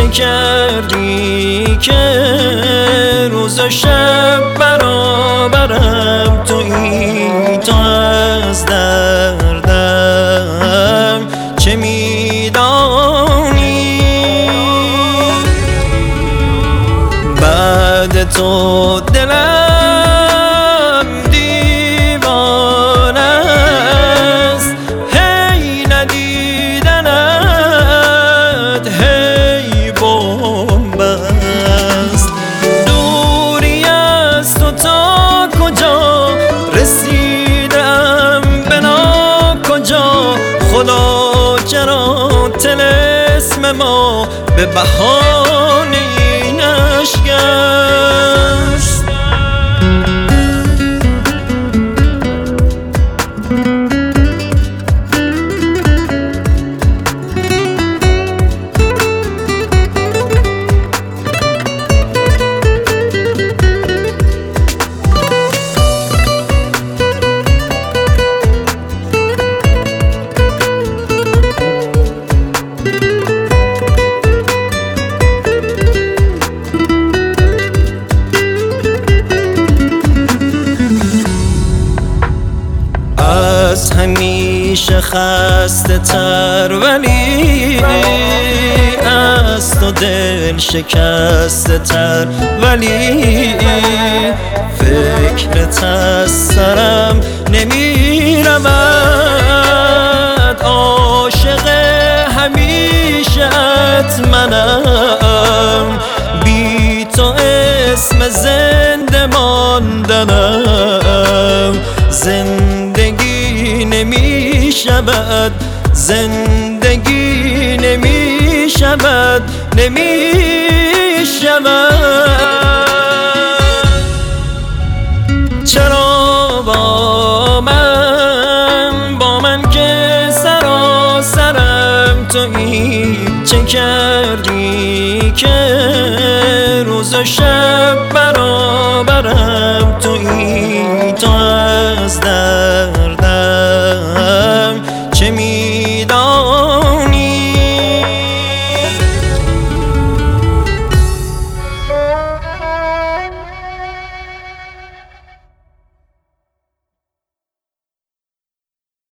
کردی که روز و شب برابرم تویی؟ تو از دردم چه میدانی؟ بعد تو دلم دیوانه است، هی ندیدنت هی بمب است. دوری از تو تا کجا رسیدم به ناکجا؟ خدا چرا طلسم ما به بهانه نشکست؟ از همیشه خسته تر ولی از تو دل شکسته تر، ولی فکرت از سرم نمی رود. عاشق همیشت منم، بی تو اسم زنده ماندنم. زندگی نمی شود، زندگی نمی شود، نمی شود. چرا با من که سراسرم تویی؟ چه کردی که روز و شب